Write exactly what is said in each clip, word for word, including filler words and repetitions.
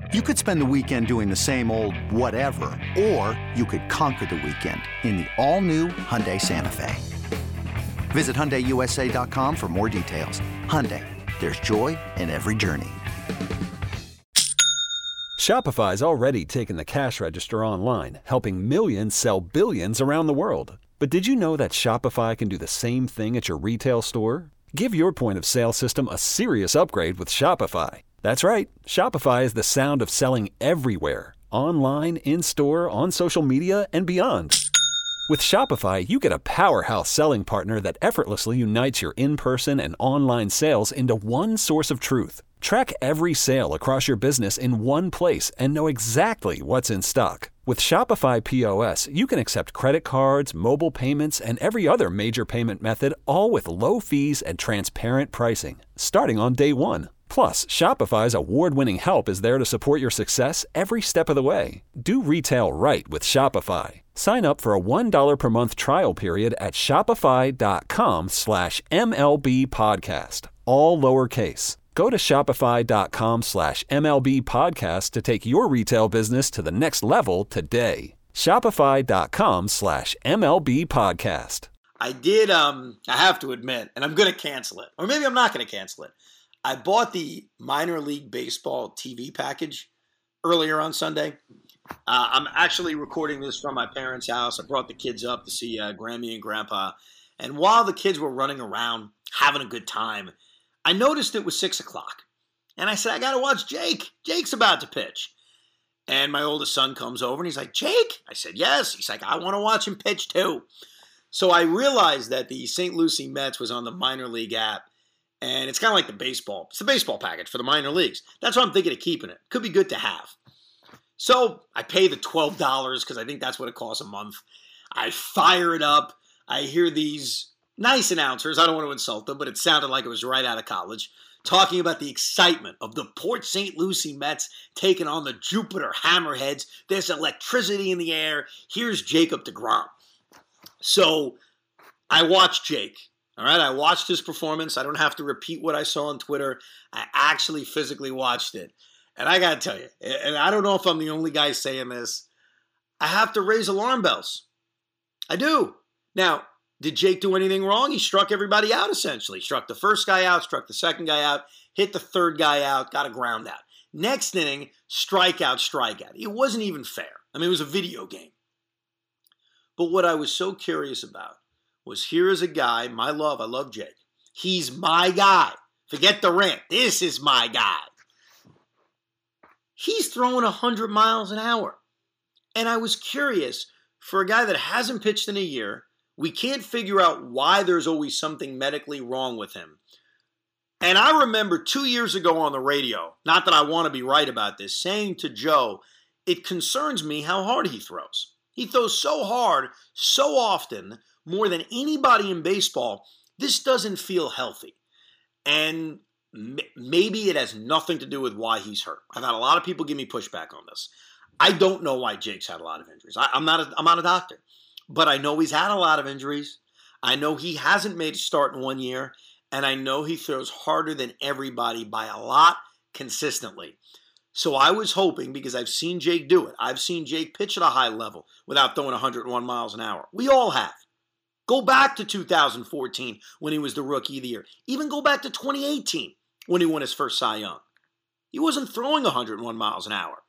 You could spend the weekend doing the same old whatever, or you could conquer the weekend in the all-new Hyundai Santa Fe. Visit Hyundai U S A dot com for more details. Hyundai, there's joy in every journey. Shopify's already taken the cash register online, helping millions sell billions around the world. But did you know that Shopify can do the same thing at your retail store? Give your point of sale system a serious upgrade with Shopify. That's right. Shopify is the sound of selling everywhere. Online, in-store, on social media, and beyond. With Shopify, you get a powerhouse selling partner that effortlessly unites your in-person and online sales into one source of truth. Track every sale across your business in one place and know exactly what's in stock. With Shopify P O S, you can accept credit cards, mobile payments, and every other major payment method, all with low fees and transparent pricing, starting on day one. Plus, Shopify's award-winning help is there to support your success every step of the way. Do retail right with Shopify. Sign up for a one dollar per month trial period at shopify.com slash MLB podcast, all lowercase. Go to shopify.com slash MLB podcast to take your retail business to the next level today. Shopify.com slash MLB podcast. I did, um, I have to admit, and I'm going to cancel it. Or maybe I'm not going to cancel it. I bought the minor league baseball T V package earlier on Sunday. Uh, I'm actually recording this from my parents' house. I brought the kids up to see uh, Grammy and Grandpa. And while the kids were running around having a good time, I noticed it was six o'clock. And I said, I got to watch Jake. Jake's about to pitch. And my oldest son comes over and he's like, Jake? I said, yes. He's like, I want to watch him pitch too. So I realized that the Saint Lucie Mets was on the minor league app. And it's kind of like the baseball. It's the baseball package for the minor leagues. That's why I'm thinking of keeping it. Could be good to have. So I pay the twelve dollars because I think that's what it costs a month. I fire it up. I hear these nice announcers. I don't want to insult them, but it sounded like it was right out of college. Talking about the excitement of the Port Saint Lucie Mets taking on the Jupiter Hammerheads. There's electricity in the air. Here's Jacob deGrom. So I watched Jake. All right, I watched his performance. I don't have to repeat what I saw on Twitter. I actually physically watched it. And I got to tell you, and I don't know if I'm the only guy saying this, I have to raise alarm bells. I do. Now, did Jake do anything wrong? He struck everybody out, essentially. Struck the first guy out, struck the second guy out, hit the third guy out, got a ground out. Next inning, strikeout, strikeout. It wasn't even fair. I mean, it was a video game. But what I was so curious about was here is a guy, my love, I love Jake. He's my guy. Forget the rant. This is my guy. He's throwing one hundred miles an hour. And I was curious, for a guy that hasn't pitched in a year, we can't figure out why there's always something medically wrong with him. And I remember two years ago on the radio, not that I want to be right about this, saying to Joe, it concerns me how hard he throws. He throws so hard, so often, more than anybody in baseball. This doesn't feel healthy. And m- maybe it has nothing to do with why he's hurt. I've had a lot of people give me pushback on this. I don't know why Jake's had a lot of injuries. I, I'm not a, I'm not a doctor. But I know he's had a lot of injuries. I know he hasn't made a start in one year. And I know he throws harder than everybody by a lot consistently. So I was hoping, because I've seen Jake do it. I've seen Jake pitch at a high level without throwing one hundred one miles an hour. We all have. Go back to two thousand fourteen when he was the Rookie of the Year. Even go back to twenty eighteen when he won his first Cy Young. He wasn't throwing one hundred one miles an hour.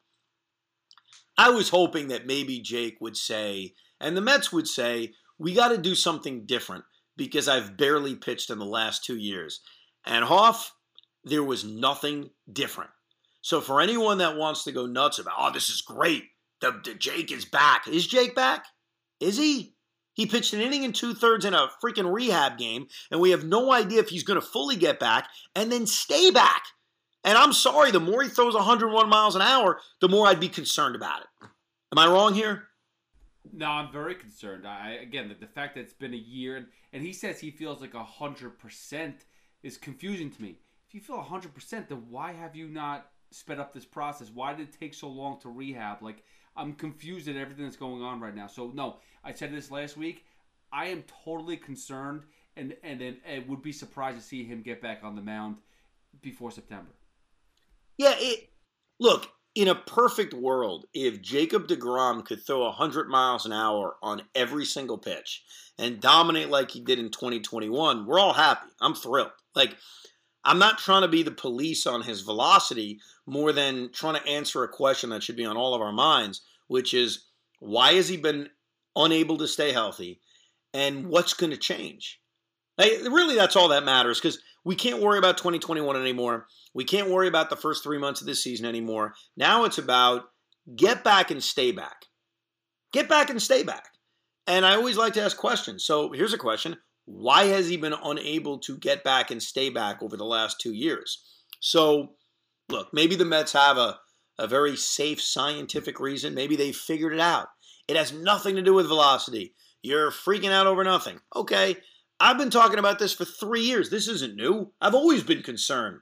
I was hoping that maybe Jake would say, and the Mets would say, we got to do something different because I've barely pitched in the last two years. And Hoff, there was nothing different. So for anyone that wants to go nuts about, oh, this is great, the, the Jake is back. Is Jake back? Is he? He pitched an inning and two-thirds in a freaking rehab game, and we have no idea if he's going to fully get back and then stay back. And I'm sorry, the more he throws one hundred one miles an hour, the more I'd be concerned about it. Am I wrong here? No, I'm very concerned. I Again, the, the fact that it's been a year, and, and he says he feels like one hundred percent is confusing to me. If you feel one hundred percent, then why have you not sped up this process? Why did it take so long to rehab? Like, I'm confused at everything that's going on right now. So, no, I said this last week. I am totally concerned, and and, and, and would be surprised to see him get back on the mound before September. Yeah, it, look, in a perfect world, if Jacob deGrom could throw one hundred miles an hour on every single pitch and dominate like he did in twenty twenty-one, we're all happy. I'm thrilled. Like, I'm not trying to be the police on his velocity more than trying to answer a question that should be on all of our minds, which is, why has he been unable to stay healthy, and what's going to change? Like, really, that's all that matters, because we can't worry about twenty twenty-one anymore. We can't worry about the first three months of this season anymore. Now it's about get back and stay back. Get back and stay back. And I always like to ask questions. So here's a question. Why has he been unable to get back and stay back over the last two years? So, look, maybe the Mets have a, a very safe scientific reason. Maybe they figured it out. It has nothing to do with velocity. You're freaking out over nothing. Okay, I've been talking about this for three years. This isn't new. I've always been concerned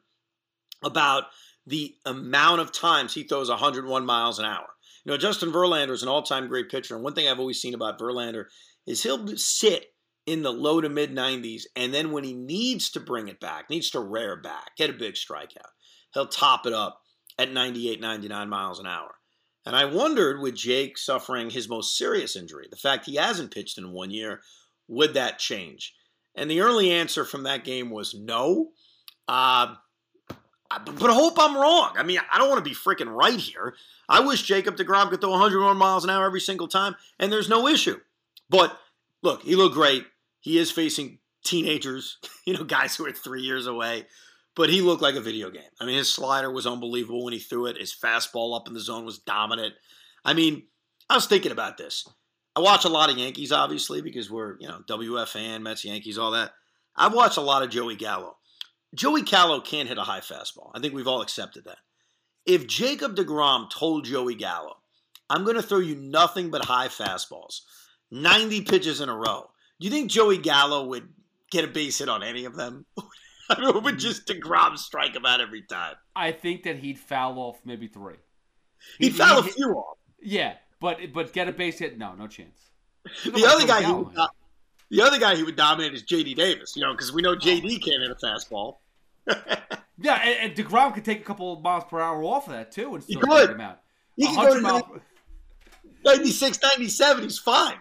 about the amount of times he throws one hundred one miles an hour. You know, Justin Verlander is an all-time great pitcher, and one thing I've always seen about Verlander is he'll sit in the low to mid nineties, and then when he needs to bring it back, needs to rear back, get a big strikeout, he'll top it up at ninety-eight, ninety-nine miles an hour. And I wondered, with Jake suffering his most serious injury, the fact he hasn't pitched in one year, would that change? And the early answer from that game was no. Uh, but I hope I'm wrong. I mean, I don't want to be freaking right here. I wish Jacob deGrom could throw one hundred one miles an hour every single time, and there's no issue. But look, he looked great. He is facing teenagers, you know, guys who are three years away. But he looked like a video game. I mean, his slider was unbelievable when he threw it. His fastball up in the zone was dominant. I mean, I was thinking about this. I watch a lot of Yankees, obviously, because we're, you know, W F fan, Mets, Yankees, all that. I've watched a lot of Joey Gallo. Joey Gallo can't hit a high fastball. I think we've all accepted that. If Jacob deGrom told Joey Gallo, I'm going to throw you nothing but high fastballs, ninety pitches in a row, do you think Joey Gallo would get a base hit on any of them? I mean, would just deGrom strike him out every time? I think that he'd foul off maybe three. He'd, he'd foul he'd, a few off. Yeah, but but get a base hit? No, no chance. The other guy he would, the other guy he would dominate is J D Davis, you know, because we know J D oh. can't hit a fastball. Yeah, and, and deGrom could take a couple of miles per hour off of that too, and still take him out. He could go to miles... ninety-six, ninety-seven. He's fine.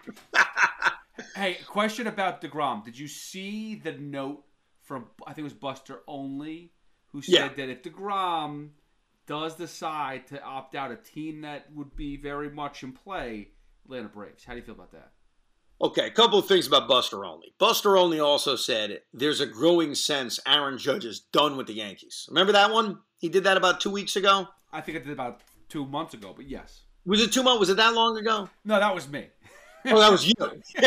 Hey, question about deGrom. Did you see the note from, I think it was Buster Olney, who said yeah. that if deGrom does decide to opt out, a team that would be very much in play, Atlanta Braves. How do you feel about that? Okay, a couple of things about Buster Olney. Buster Olney also said there's a growing sense Aaron Judge is done with the Yankees. Remember that one? He did that about two weeks ago? I think I did about two months ago, but yes. Was it two months? Was it that long ago? No, that was me. Oh, that was you.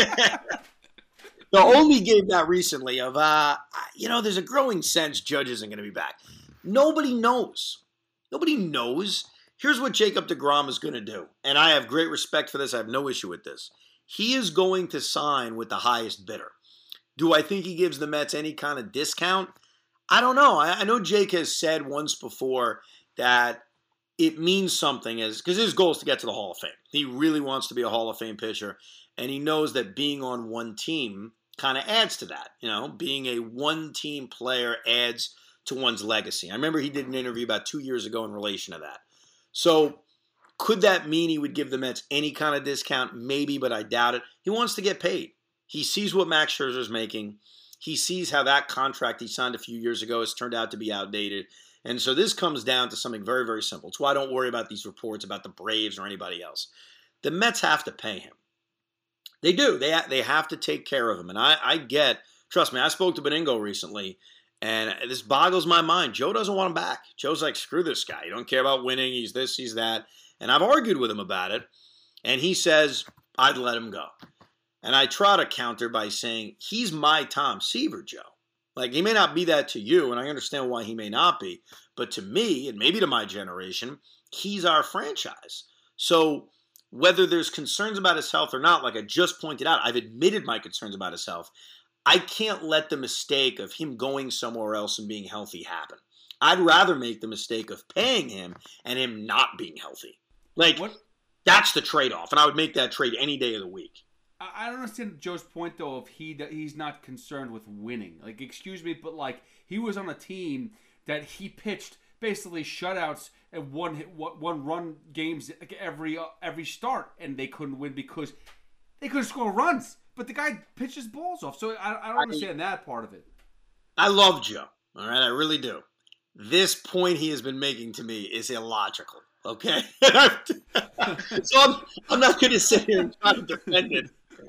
The Olney gave that recently of, uh, you know, there's a growing sense Judge isn't going to be back. Nobody knows. Nobody knows. Here's what Jacob deGrom is going to do. And I have great respect for this. I have no issue with this. He is going to sign with the highest bidder. Do I think he gives the Mets any kind of discount? I don't know. I, I know Jake has said once before that it means something, as because his goal is to get to the Hall of Fame. He really wants to be a Hall of Fame pitcher, and he knows that being on one team kind of adds to that. You know, being a one-team player adds to one's legacy. I remember he did an interview about two years ago in relation to that. So could that mean he would give the Mets any kind of discount? Maybe, but I doubt it. He wants to get paid. He sees what Max Scherzer's making. He sees how that contract he signed a few years ago has turned out to be outdated. And so this comes down to something very, very simple. It's why I don't worry about these reports about the Braves or anybody else. The Mets have to pay him. They do. They, ha- they have to take care of him. And I, I get, trust me, I spoke to Beningo recently, and this boggles my mind. Joe doesn't want him back. Joe's like, screw this guy. He don't care about winning. He's this, he's that. And I've argued with him about it. And he says, I'd let him go. And I try to counter by saying, he's my Tom Seaver, Joe. Like, he may not be that to you, and I understand why he may not be. But to me, and maybe to my generation, he's our franchise. So whether there's concerns about his health or not, like I just pointed out, I've admitted my concerns about his health. I can't let the mistake of him going somewhere else and being healthy happen. I'd rather make the mistake of paying him and him not being healthy. Like, what? That's the trade-off, and I would make that trade any day of the week. I don't understand Joe's point, though, if he he's not concerned with winning. Like, excuse me, but, like, he was on a team that he pitched basically shutouts and one hit, one run games every uh, every start, and they couldn't win because they couldn't score runs. But the guy pitches balls off, so I, I don't understand I, that part of it. I love Joe. All right, I really do. This point he has been making to me is illogical. Okay, so I'm I'm not going to sit here and try to defend it.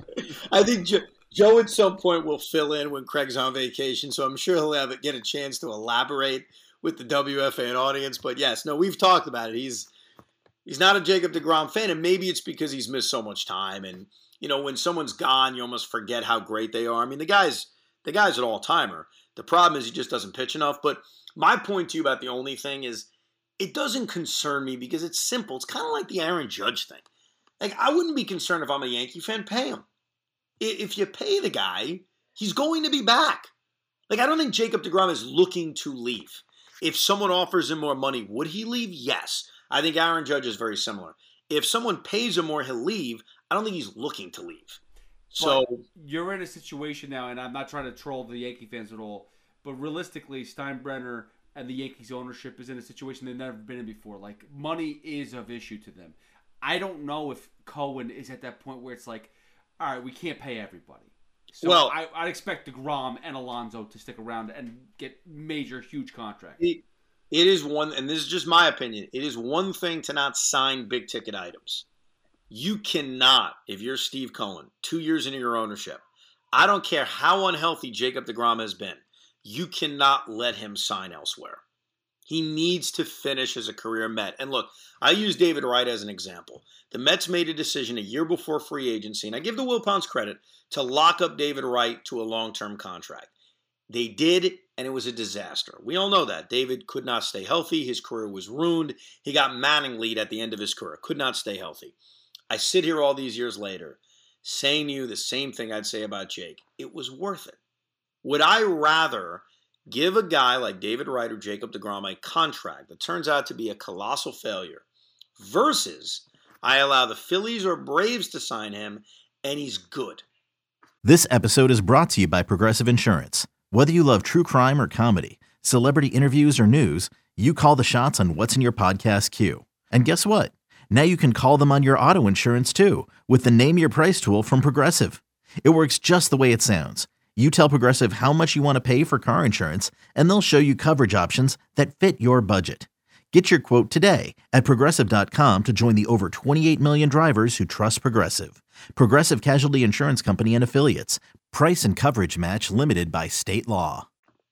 I think Joe, Joe at some point will fill in when Craig's on vacation, so I'm sure he'll have it, get a chance to elaborate with the W F A audience. But yes, no, we've talked about it. He's he's not a Jacob deGrom fan, and maybe it's because he's missed so much time. And you know, when someone's gone, you almost forget how great they are. I mean, the guy's the guy's an all timer. The problem is he just doesn't pitch enough. But my point to you about the only thing is, it doesn't concern me because it's simple. It's kind of like the Aaron Judge thing. Like, I wouldn't be concerned if I'm a Yankee fan. Pay him. If you pay the guy, he's going to be back. Like, I don't think Jacob deGrom is looking to leave. If someone offers him more money, would he leave? Yes. I think Aaron Judge is very similar. If someone pays him more, he'll leave. I don't think he's looking to leave. So but you're in a situation now, and I'm not trying to troll the Yankee fans at all, but realistically, Steinbrenner and the Yankees ownership is in a situation they've never been in before. Like, money is of issue to them. I don't know if Cohen is at that point where it's like, all right, we can't pay everybody. So well, I, I'd expect DeGrom and Alonso to stick around and get major, huge contracts. It, it is one, and this is just my opinion, it is one thing to not sign big-ticket items. You cannot, if you're Steve Cohen, two years into your ownership, I don't care how unhealthy Jacob deGrom has been, you cannot let him sign elsewhere. He needs to finish as a career Met. And look, I use David Wright as an example. The Mets made a decision a year before free agency, and I give the Wilpons credit, to lock up David Wright to a long-term contract. They did, and it was a disaster. We all know that. David could not stay healthy. His career was ruined. He got Manning lead at the end of his career. Could not stay healthy. I sit here all these years later saying to you the same thing I'd say about Jake. It was worth it. Would I rather give a guy like David Wright or Jacob deGrom a contract that turns out to be a colossal failure versus I allow the Phillies or Braves to sign him and he's good? This episode is brought to you by Progressive Insurance. Whether you love true crime or comedy, celebrity interviews or news, you call the shots on what's in your podcast queue. And guess what? Now you can call them on your auto insurance too with the Name Your Price tool from Progressive. It works just the way it sounds. You tell Progressive how much you want to pay for car insurance, and they'll show you coverage options that fit your budget. Get your quote today at Progressive dot com to join the over twenty-eight million drivers who trust Progressive. Progressive Casualty Insurance Company and Affiliates. Price and coverage match limited by state law.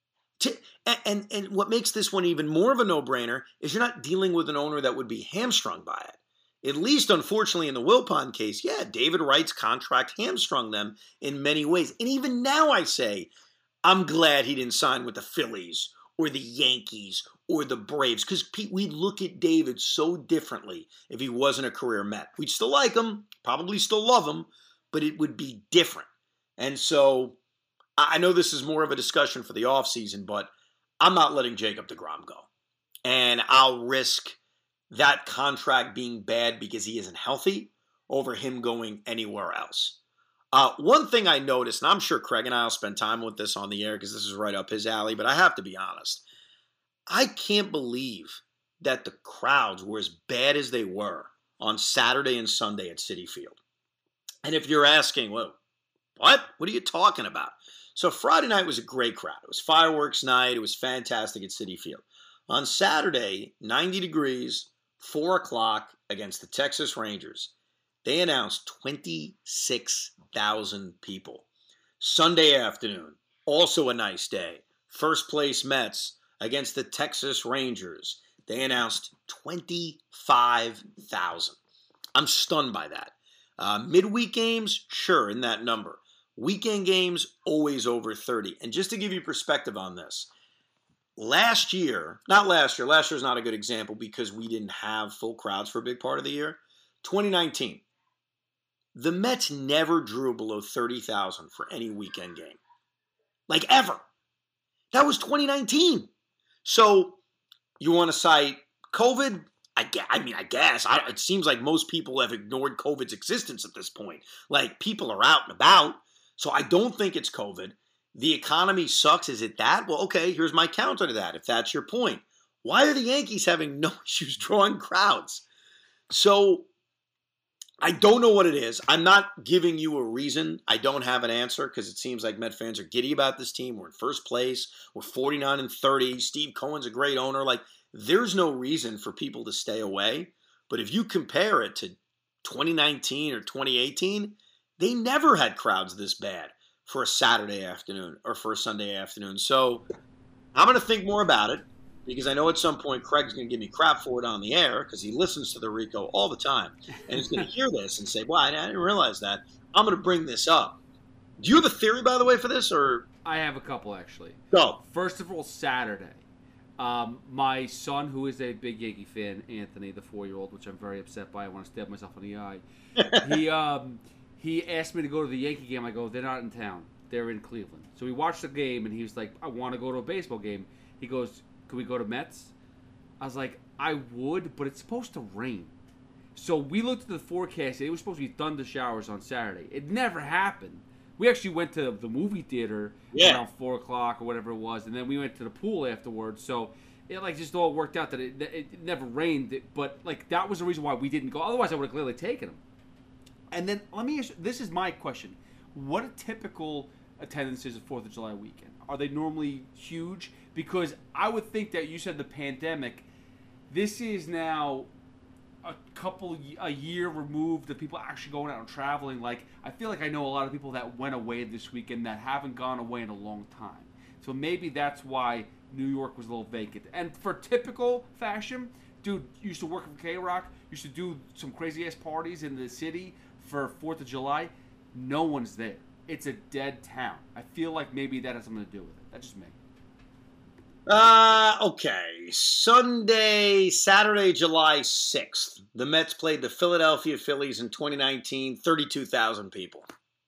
And, and, and what makes this one even more of a no-brainer is you're not dealing with an owner that would be hamstrung by it. At least, unfortunately, in the Wilpon case, yeah, David Wright's contract hamstrung them in many ways. And even now I say, I'm glad he didn't sign with the Phillies or the Yankees or the Braves, because we'd look at David so differently if he wasn't a career Met. We'd still like him, probably still love him, but it would be different. And so I know this is more of a discussion for the offseason, but I'm not letting Jacob deGrom go. And I'll risk that contract being bad because he isn't healthy over him going anywhere else. Uh, one thing I noticed, and I'm sure Craig and I will spend time with this on the air because this is right up his alley, but I have to be honest. I can't believe that the crowds were as bad as they were on Saturday and Sunday at Citi Field. And if you're asking, well, what? What are you talking about? So Friday night was a great crowd. It was fireworks night. It was fantastic at Citi Field. On Saturday, ninety degrees, four o'clock against the Texas Rangers, they announced twenty-six thousand people. Sunday afternoon, also a nice day. First place Mets against the Texas Rangers. They announced twenty-five thousand. I'm stunned by that. Uh, midweek games, sure, in that number. Weekend games, always over thirty. And just to give you perspective on this, last year, not last year, last year's not a good example because we didn't have full crowds for a big part of the year. twenty nineteen, the Mets never drew below thirty thousand for any weekend game. Like ever. That was twenty nineteen. So you want to cite COVID? I, I mean, I guess. I, it seems like most people have ignored COVID's existence at this point. Like, people are out and about. So I don't think it's COVID. The economy sucks. Is it that? Well, okay, here's my counter to that, if that's your point. Why are the Yankees having no issues drawing crowds? So I don't know what it is. I'm not giving you a reason. I don't have an answer because it seems like Met fans are giddy about this team. We're in first place. We're forty-nine and thirty. Steve Cohen's a great owner. Like, there's no reason for people to stay away. But if you compare it to twenty nineteen or twenty eighteen, they never had crowds this bad for a Saturday afternoon or for a Sunday afternoon. So I'm going to think more about it because I know at some point Craig's going to give me crap for it on the air because he listens to the Rico all the time. And he's going to hear this and say, well, I didn't realize that. I'm going to bring this up. Do you have a theory, by the way, for this? Or I have a couple, actually. Go. First of all, Saturday. Um, my son, who is a big Yankee fan, Anthony, the four-year-old, which I'm very upset by. I want to stab myself in the eye. he um, he asked me to go to the Yankee game. I go, they're not in town. They're in Cleveland. So we watched the game, and he was like, I want to go to a baseball game. He goes, could we go to Mets? I was like, I would, but it's supposed to rain. So we looked at the forecast. It was supposed to be thunder showers on Saturday. It never happened. We actually went to the movie theater yeah. around four o'clock or whatever it was, and then we went to the pool afterwards. So it like just all worked out that it, it never rained. But like that was the reason why we didn't go. Otherwise, I would have clearly taken them. And then let me ask you, this is my question. What a typical attendance is at fourth of July weekend? Are they normally huge? Because I would think that you said the pandemic, this is now a couple, a year removed of people actually going out and traveling. Like, I feel like I know a lot of people that went away this weekend that haven't gone away in a long time. So maybe that's why New York was a little vacant. And for typical fashion, dude, used to work for K-Rock, used to do some crazy-ass parties in the city for fourth of July. No one's there. It's a dead town. I feel like maybe that has something to do with it. That's just me. Uh, okay. Sunday, Saturday, July sixth. The Mets played the Philadelphia Phillies in twenty nineteen. thirty-two thousand people.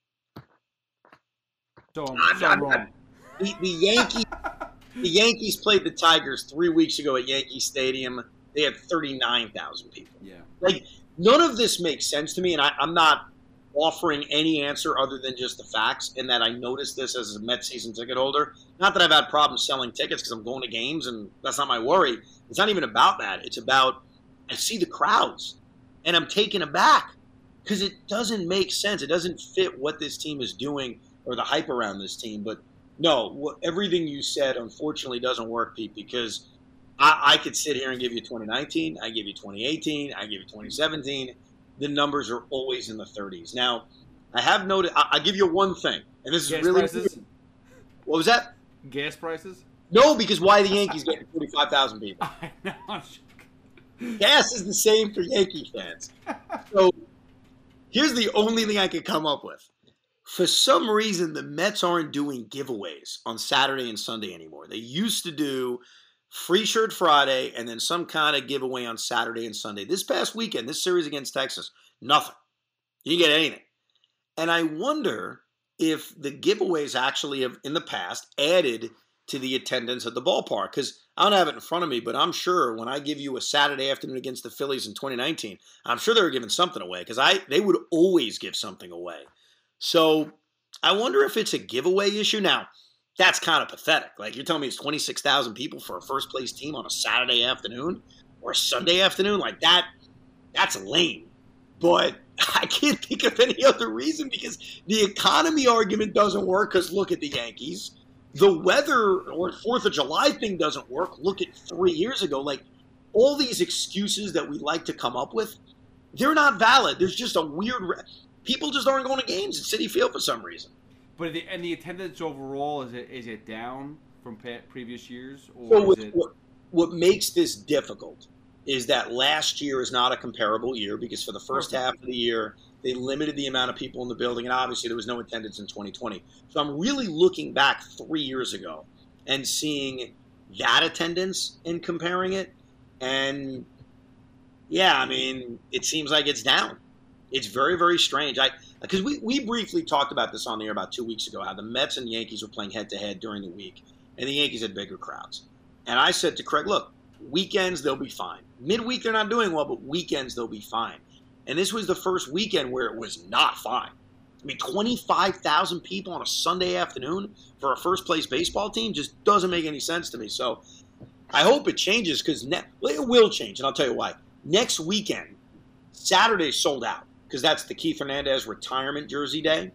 So I'm, I'm so not, wrong. The, the Yankees the Yankees played the Tigers three weeks ago at Yankee Stadium. They had thirty-nine thousand people. Yeah. Like, none of this makes sense to me, and I, I'm not offering any answer other than just the facts, in that I noticed this as a Mets season ticket holder. Not that I've had problems selling tickets because I'm going to games, and that's not my worry. It's not even about that. It's about I see the crowds, and I'm taken aback because it doesn't make sense. It doesn't fit what this team is doing or the hype around this team. But no, what, everything you said, unfortunately, doesn't work, Pete, because I, I could sit here and give you twenty nineteen, I give you twenty eighteen, I give you twenty seventeen. The numbers are always in the thirties. Now, I have noted, I, I'll give you one thing, and this Gas is really prices? weird. What was that? Gas prices? No, because why are the Yankees getting forty-five thousand people? I know. Gas is the same for Yankee fans. So here's the only thing I could come up with. For some reason, the Mets aren't doing giveaways on Saturday and Sunday anymore. They used to do Free Shirt Friday and then some kind of giveaway on Saturday and Sunday. This past weekend, this series against Texas, nothing. You didn't get anything. And I wonder if the giveaways actually have, in the past, added to the attendance at the ballpark. Because I don't have it in front of me, but I'm sure when I give you a Saturday afternoon against the Phillies in twenty nineteen, I'm sure they were giving something away because I they would always give something away. So I wonder if it's a giveaway issue. Now, that's kind of pathetic. Like, you're telling me it's twenty-six thousand people for a first-place team on a Saturday afternoon or a Sunday afternoon? Like, that, that's lame. But I can't think of any other reason because the economy argument doesn't work because look at the Yankees. The weather or fourth of July thing doesn't work. Look at three years ago. Like, all these excuses that we like to come up with, they're not valid. There's just a weird re- – people just aren't going to games at Citi Field for some reason. But the, and the attendance overall, is it is it down from previous years? Or so is with, it... what, what makes this difficult is that last year is not a comparable year because for the first Okay. half of the year, they limited the amount of people in the building, and obviously there was no attendance in twenty twenty. So I'm really looking back three years ago and seeing that attendance and comparing it. And, yeah, I mean, it seems like it's down. It's very, very strange. I Because we, we briefly talked about this on the air about two weeks ago, how the Mets and Yankees were playing head-to-head during the week, and the Yankees had bigger crowds. And I said to Craig, look, weekends, they'll be fine. Midweek, they're not doing well, but weekends, they'll be fine. And this was the first weekend where it was not fine. I mean, twenty-five thousand people on a Sunday afternoon for a first-place baseball team just doesn't make any sense to me. So I hope it changes because ne- well, it will change, and I'll tell you why. Next weekend, Saturday sold out because that's the Keith Hernandez retirement jersey day.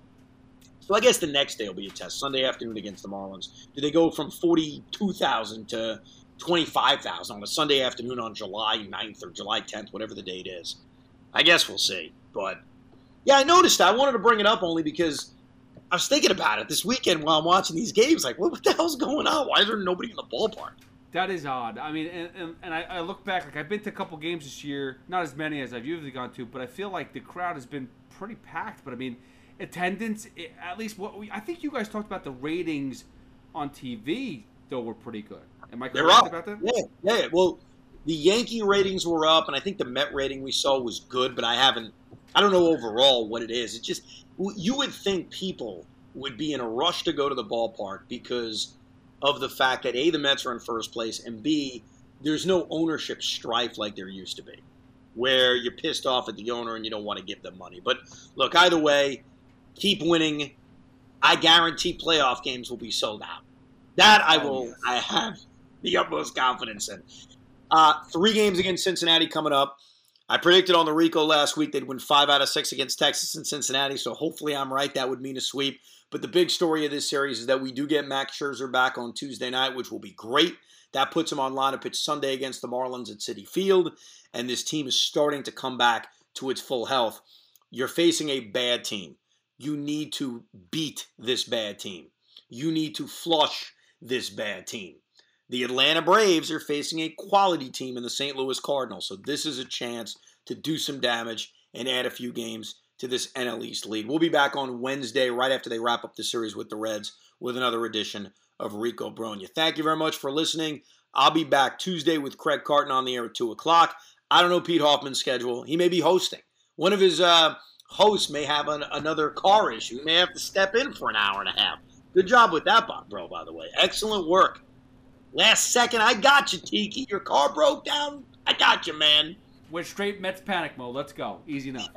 So I guess the next day will be a test. Sunday afternoon against the Marlins. Do they go from forty-two thousand to twenty-five thousand on a Sunday afternoon on July ninth or July tenth, whatever the date is? I guess we'll see. But, yeah, I noticed that. I wanted to bring it up only because I was thinking about it this weekend while I'm watching these games. Like, what, what the hell's going on? Why is there nobody in the ballpark? That is odd. I mean, and, and, and I, I look back, like I've been to a couple games this year, not as many as I've usually gone to, but I feel like the crowd has been pretty packed. But I mean, attendance, at least what we, I think you guys talked about the ratings on T V, though, were pretty good. Am I correct about that? Yeah, yeah. Well, the Yankee ratings were up, and I think the Met rating we saw was good, but I haven't, I don't know overall what it is. It just, you would think people would be in a rush to go to the ballpark because of the fact that A, the Mets are in first place, and B, there's no ownership strife like there used to be, where you're pissed off at the owner and you don't want to give them money. But look, either way, keep winning. I guarantee playoff games will be sold out. That I will, I have the utmost confidence in. Uh, three games against Cincinnati coming up. I predicted on the Rico last week they'd win five out of six against Texas and Cincinnati, so hopefully I'm right. That would mean a sweep. But the big story of this series is that we do get Max Scherzer back on Tuesday night, which will be great. That puts him on line to pitch Sunday against the Marlins at Citi Field, and this team is starting to come back to its full health. You're facing a bad team. You need to beat this bad team. You need to flush this bad team. The Atlanta Braves are facing a quality team in the Saint Louis Cardinals, so this is a chance to do some damage and add a few games to this N L East lead. We'll be back on Wednesday right after they wrap up the series with the Reds with another edition of Rico Brogna. Thank you very much for listening. I'll be back Tuesday with Craig Carton on the air at two o'clock. I don't know Pete Hoffman's schedule. He may be hosting. One of his uh, hosts may have an, another car issue. He may have to step in for an hour and a half. Good job with that, bro, by the way. Excellent work. Last second, I got you, Tiki. Your car broke down. I got you, man. We're straight Mets panic mode. Let's go. Easy enough.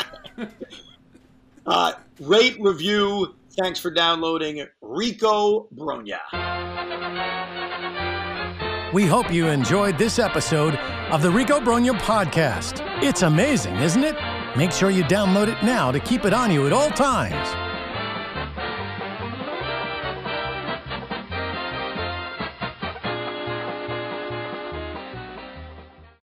uh, rate, review. Thanks for downloading Rico Brogna. We hope you enjoyed this episode of the Rico Brogna podcast. It's amazing, isn't it? Make sure you download it now to keep it on you at all times.